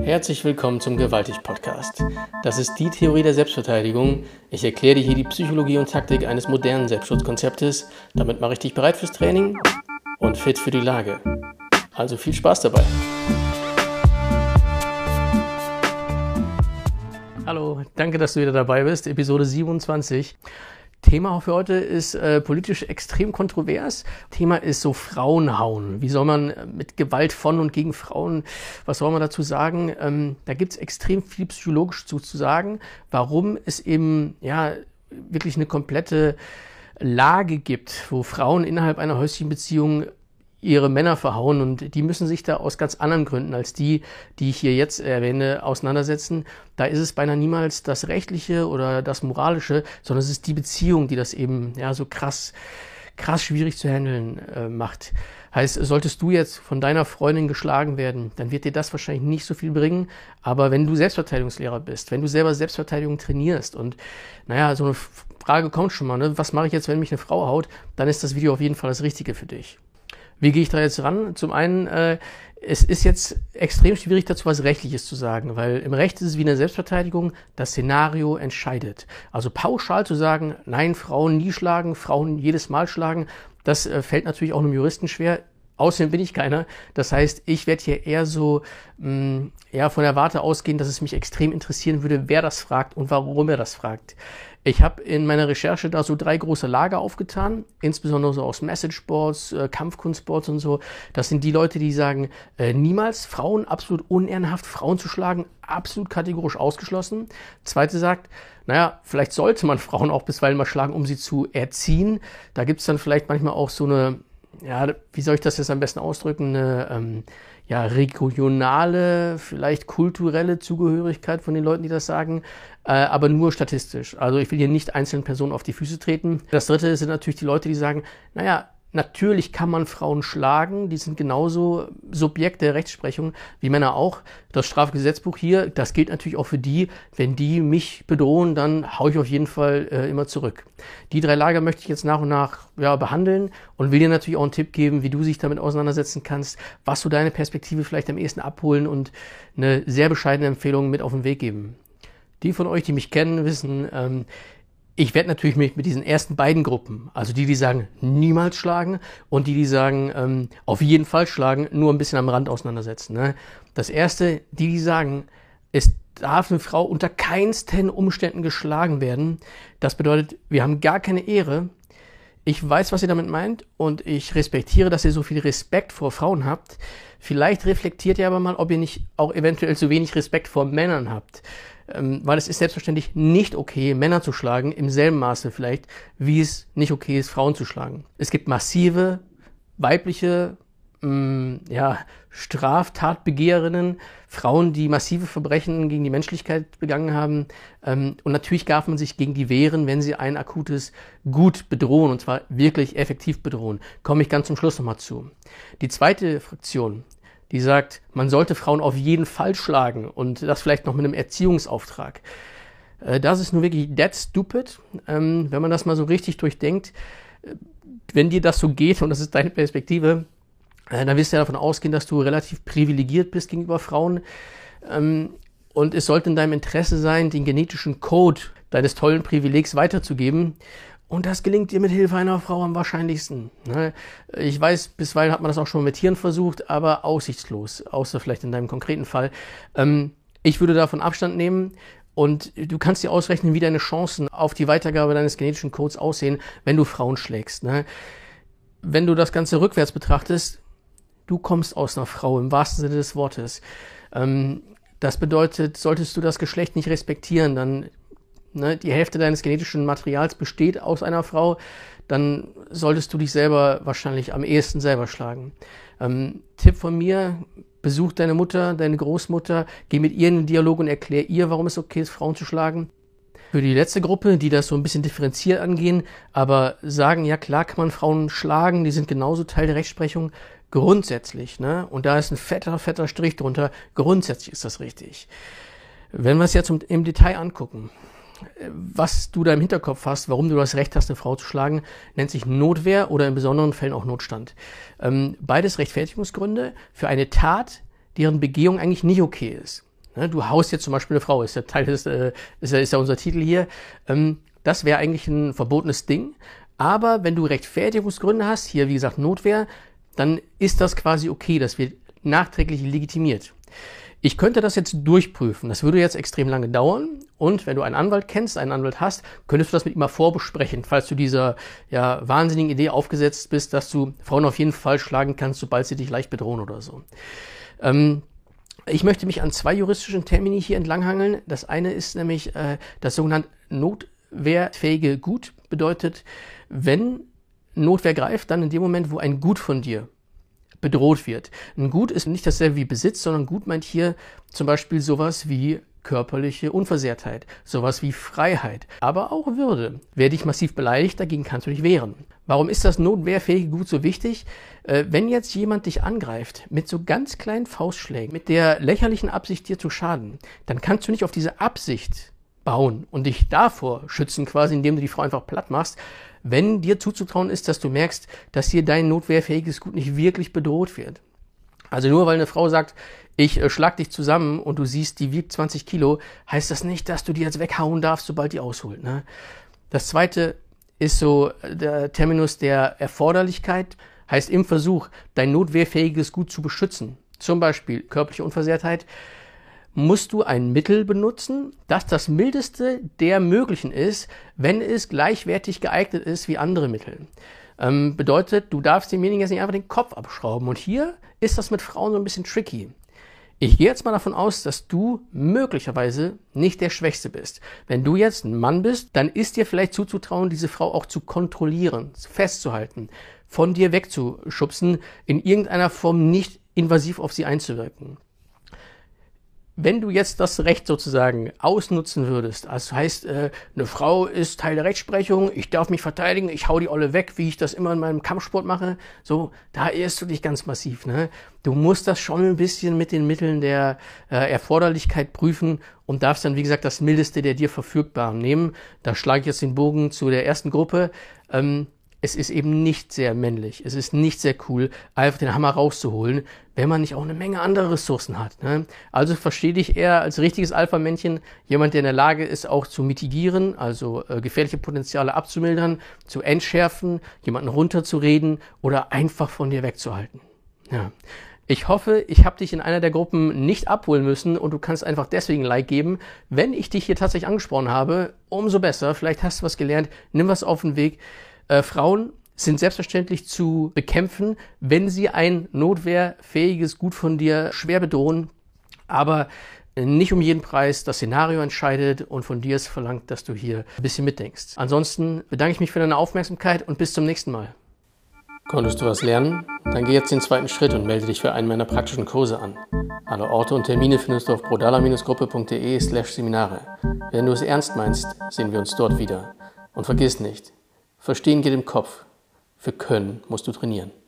Herzlich willkommen zum Gewaltig-Podcast. Das ist die Theorie der Selbstverteidigung. Ich erkläre dir hier die Psychologie und Taktik eines modernen Selbstschutzkonzeptes. Damit mache ich dich bereit fürs Training und fit für die Lage. Also viel Spaß dabei. Hallo, danke, dass du wieder dabei bist. Episode 27. Thema für heute ist politisch extrem kontrovers. Thema ist so Frauenhauen. Wie soll man mit Gewalt von und gegen Frauen, was soll man dazu sagen? Da gibt es extrem viel psychologisch zu sagen, warum es eben wirklich eine komplette Lage gibt, wo Frauen innerhalb einer häuslichen Beziehung ihre Männer verhauen, und die müssen sich da aus ganz anderen Gründen als die ich hier jetzt erwähne, auseinandersetzen. Da ist es beinahe niemals das Rechtliche oder das Moralische, sondern es ist die Beziehung, die das eben so krass schwierig zu handeln macht. Heißt, solltest du jetzt von deiner Freundin geschlagen werden, dann wird dir das wahrscheinlich nicht so viel bringen. Aber wenn du Selbstverteidigungslehrer bist, wenn du selber Selbstverteidigung trainierst und so eine Frage kommt schon mal, ne? Was mache ich jetzt, wenn mich eine Frau haut, dann ist das Video auf jeden Fall das Richtige für dich. Wie gehe ich da jetzt ran? Zum einen, es ist jetzt extrem schwierig, dazu was Rechtliches zu sagen, weil im Recht ist es wie in der Selbstverteidigung, das Szenario entscheidet. Also pauschal zu sagen, nein, Frauen nie schlagen, Frauen jedes Mal schlagen, das fällt natürlich auch einem Juristen schwer. Außerdem bin ich keiner. Das heißt, ich werde hier eher so von der Warte ausgehen, dass es mich extrem interessieren würde, wer das fragt und warum er das fragt. Ich habe in meiner Recherche da so 3 große Lager aufgetan, insbesondere so aus Messageboards, Kampfkunstboards und so. Das sind die Leute, die sagen, niemals Frauen, absolut unehrenhaft, Frauen zu schlagen, absolut kategorisch ausgeschlossen. Zweite sagt, vielleicht sollte man Frauen auch bisweilen mal schlagen, um sie zu erziehen. Da gibt es dann vielleicht manchmal auch so eine, wie soll ich das jetzt am besten ausdrücken, eine regionale, vielleicht kulturelle Zugehörigkeit von den Leuten, die das sagen, aber nur statistisch. Also ich will hier nicht einzelnen Personen auf die Füße treten. Das Dritte sind natürlich die Leute, die sagen, natürlich kann man Frauen schlagen, die sind genauso Subjekt der Rechtsprechung wie Männer auch. Das Strafgesetzbuch hier, das gilt natürlich auch für die, wenn die mich bedrohen, dann haue ich auf jeden Fall immer zurück. Die 3 Lager möchte ich jetzt nach und nach behandeln und will dir natürlich auch einen Tipp geben, wie du dich damit auseinandersetzen kannst, was du deine Perspektive vielleicht am ehesten abholen und eine sehr bescheidene Empfehlung mit auf den Weg geben. Die von euch, die mich kennen, wissen, ich werde natürlich mich mit diesen ersten beiden Gruppen, also die sagen, niemals schlagen, und die sagen, auf jeden Fall schlagen, nur ein bisschen am Rand auseinandersetzen. Ne? Das erste, die sagen, es darf eine Frau unter keinsten Umständen geschlagen werden. Das bedeutet, wir haben gar keine Ehre. Ich weiß, was ihr damit meint, und ich respektiere, dass ihr so viel Respekt vor Frauen habt. Vielleicht reflektiert ihr aber mal, ob ihr nicht auch eventuell zu wenig Respekt vor Männern habt. Weil es ist selbstverständlich nicht okay, Männer zu schlagen, im selben Maße vielleicht, wie es nicht okay ist, Frauen zu schlagen. Es gibt massive weibliche Straftatbegeherinnen, Frauen, die massive Verbrechen gegen die Menschlichkeit begangen haben. Und natürlich darf man sich gegen die wehren, wenn sie ein akutes Gut bedrohen, und zwar wirklich effektiv bedrohen. Komme ich ganz zum Schluss nochmal zu. Die zweite Fraktion, die sagt, man sollte Frauen auf jeden Fall schlagen, und das vielleicht noch mit einem Erziehungsauftrag. Das ist nur wirklich dead stupid, wenn man das mal so richtig durchdenkt. Wenn dir das so geht, und das ist deine Perspektive, dann wirst du ja davon ausgehen, dass du relativ privilegiert bist gegenüber Frauen. Und es sollte in deinem Interesse sein, den genetischen Code deines tollen Privilegs weiterzugeben. Und das gelingt dir mit Hilfe einer Frau am wahrscheinlichsten. Ich weiß, bisweilen hat man das auch schon mit Tieren versucht, aber aussichtslos, außer vielleicht in deinem konkreten Fall. Ich würde davon Abstand nehmen, und du kannst dir ausrechnen, wie deine Chancen auf die Weitergabe deines genetischen Codes aussehen, wenn du Frauen schlägst. Wenn du das Ganze rückwärts betrachtest, du kommst aus einer Frau, im wahrsten Sinne des Wortes. Das bedeutet, solltest du das Geschlecht nicht respektieren, dann die Hälfte deines genetischen Materials besteht aus einer Frau, dann solltest du dich selber wahrscheinlich am ehesten selber schlagen. Tipp von mir, besuch deine Mutter, deine Großmutter, geh mit ihr in den Dialog und erklär ihr, warum es okay ist, Frauen zu schlagen. Für die letzte Gruppe, die das so ein bisschen differenziert angehen, aber sagen, ja klar kann man Frauen schlagen, die sind genauso Teil der Rechtsprechung, grundsätzlich, und da ist ein fetter Strich drunter, grundsätzlich ist das richtig. Wenn wir es jetzt im Detail angucken, was du da im Hinterkopf hast, warum du das Recht hast, eine Frau zu schlagen, nennt sich Notwehr oder in besonderen Fällen auch Notstand. Beides Rechtfertigungsgründe für eine Tat, deren Begehung eigentlich nicht okay ist. Ne? Du haust jetzt zum Beispiel eine Frau, ist ja Teil des, ist ja unser Titel hier. Das wäre eigentlich ein verbotenes Ding. Aber wenn du Rechtfertigungsgründe hast, hier wie gesagt Notwehr, dann ist das quasi okay, das wird nachträglich legitimiert. Ich könnte das jetzt durchprüfen, das würde jetzt extrem lange dauern und wenn du einen Anwalt kennst, einen Anwalt hast, könntest du das mit ihm mal vorbesprechen, falls du dieser wahnsinnigen Idee aufgesetzt bist, dass du Frauen auf jeden Fall schlagen kannst, sobald sie dich leicht bedrohen oder so. Ich möchte mich an 2 juristischen Termini hier entlanghangeln. Das eine ist nämlich das sogenannte notwehrfähige Gut, bedeutet, wenn Notwehr greift, dann in dem Moment, wo ein Gut von dir bedroht wird. Ein Gut ist nicht dasselbe wie Besitz, sondern Gut meint hier zum Beispiel sowas wie körperliche Unversehrtheit, sowas wie Freiheit, aber auch Würde. Wer dich massiv beleidigt, dagegen kannst du dich wehren. Warum ist das notwehrfähige Gut so wichtig? Wenn jetzt jemand dich angreift mit so ganz kleinen Faustschlägen, mit der lächerlichen Absicht, dir zu schaden, dann kannst du nicht auf diese Absicht bauen und dich davor schützen, quasi indem du die Frau einfach platt machst, wenn dir zuzutrauen ist, dass du merkst, dass hier dein notwehrfähiges Gut nicht wirklich bedroht wird. Also nur weil eine Frau sagt, ich schlag dich zusammen und du siehst, die wiegt 20 Kilo, heißt das nicht, dass du die jetzt weghauen darfst, sobald die ausholt. Ne? Das zweite ist so der Terminus der Erforderlichkeit, heißt im Versuch, dein notwehrfähiges Gut zu beschützen, zum Beispiel körperliche Unversehrtheit, musst du ein Mittel benutzen, das das mildeste der möglichen ist, wenn es gleichwertig geeignet ist wie andere Mittel. Bedeutet, du darfst demjenigen jetzt nicht einfach den Kopf abschrauben. Und hier ist das mit Frauen so ein bisschen tricky. Ich gehe jetzt mal davon aus, dass du möglicherweise nicht der Schwächste bist. Wenn du jetzt ein Mann bist, dann ist dir vielleicht zuzutrauen, diese Frau auch zu kontrollieren, festzuhalten, von dir wegzuschubsen, in irgendeiner Form nicht invasiv auf sie einzuwirken. Wenn du jetzt das Recht sozusagen ausnutzen würdest, also heißt, eine Frau ist Teil der Rechtsprechung, ich darf mich verteidigen, ich hau die Olle weg, wie ich das immer in meinem Kampfsport mache, so, da irrst du dich ganz massiv. Ne? Du musst das schon ein bisschen mit den Mitteln der Erforderlichkeit prüfen und darfst dann, wie gesagt, das Mildeste der dir Verfügbaren nehmen. Da schlage ich jetzt den Bogen zu der ersten Gruppe. Es ist eben nicht sehr männlich, es ist nicht sehr cool, einfach den Hammer rauszuholen, wenn man nicht auch eine Menge andere Ressourcen hat. Ne? Also verstehe dich eher als richtiges Alpha-Männchen, jemand, der in der Lage ist, auch zu mitigieren, also gefährliche Potenziale abzumildern, zu entschärfen, jemanden runterzureden oder einfach von dir wegzuhalten. Ja. Ich hoffe, ich habe dich in einer der Gruppen nicht abholen müssen und du kannst einfach deswegen ein Like geben. Wenn ich dich hier tatsächlich angesprochen habe, umso besser, vielleicht hast du was gelernt, nimm was auf den Weg. Frauen sind selbstverständlich zu bekämpfen, wenn sie ein notwehrfähiges Gut von dir schwer bedrohen, aber nicht um jeden Preis. Das Szenario entscheidet und von dir ist verlangt, dass du hier ein bisschen mitdenkst. Ansonsten bedanke ich mich für deine Aufmerksamkeit und bis zum nächsten Mal. Konntest du was lernen? Dann geh jetzt den zweiten Schritt und melde dich für einen meiner praktischen Kurse an. Alle Orte und Termine findest du auf brodala-gruppe.de/Seminare. Wenn du es ernst meinst, sehen wir uns dort wieder. Und vergiss nicht, Verstehen geht im Kopf. Für Können musst du trainieren.